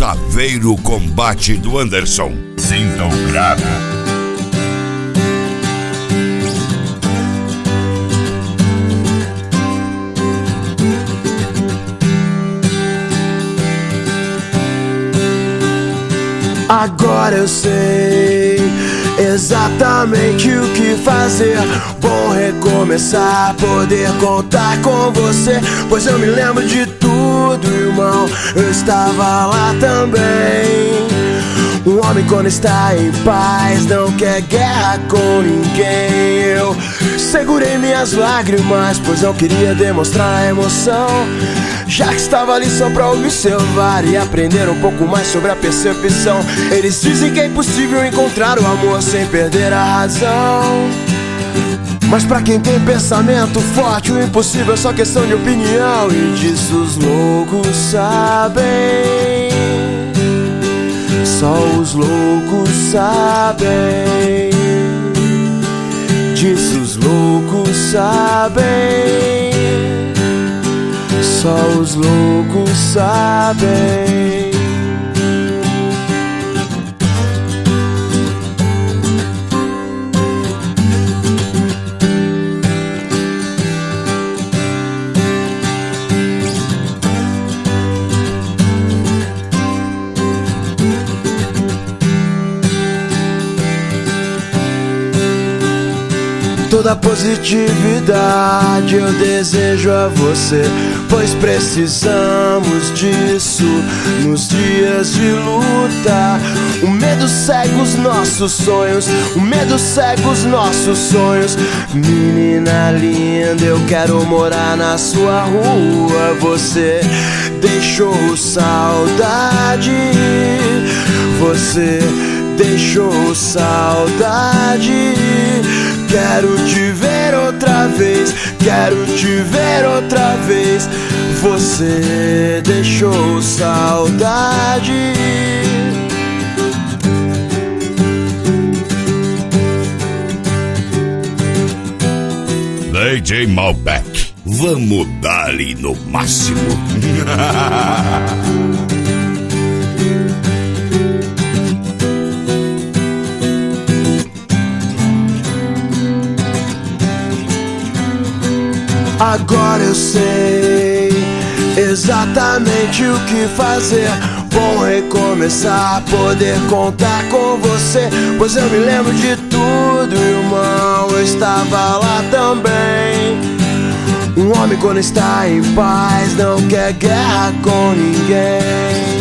Saveiro Combate do Anderson. Sinta o grave. Agora eu sei exatamente o que fazer. Bom recomeçar, poder contar com você, pois eu me lembro de tudo, irmão. Eu estava lá também. Um homem quando está em paz não quer guerra com ninguém. Eu segurei minhas lágrimas, pois não queria demonstrar a emoção, já que estava ali só pra observar e aprender um pouco mais sobre a percepção. Eles dizem que é impossível encontrar o amor sem perder a razão, mas pra quem tem pensamento forte, o impossível é só questão de opinião. E disso os loucos sabem, só os loucos sabem. Disso os loucos sabem, só os loucos sabem. Toda positividade eu desejo a você, pois precisamos disso nos dias de luta. O medo cega os nossos sonhos, o medo cega os nossos sonhos. Menina linda, eu quero morar na sua rua. Você deixou saudade, você deixou saudade. Quero te ver outra vez, quero te ver outra vez. Você deixou saudade. DJ Malbec, vamos dar-lhe no máximo. Agora eu sei exatamente o que fazer. Bom recomeçar, poder contar com você, pois eu me lembro de tudo, irmão. Eu estava lá também. Um homem quando está em paz não quer guerra com ninguém.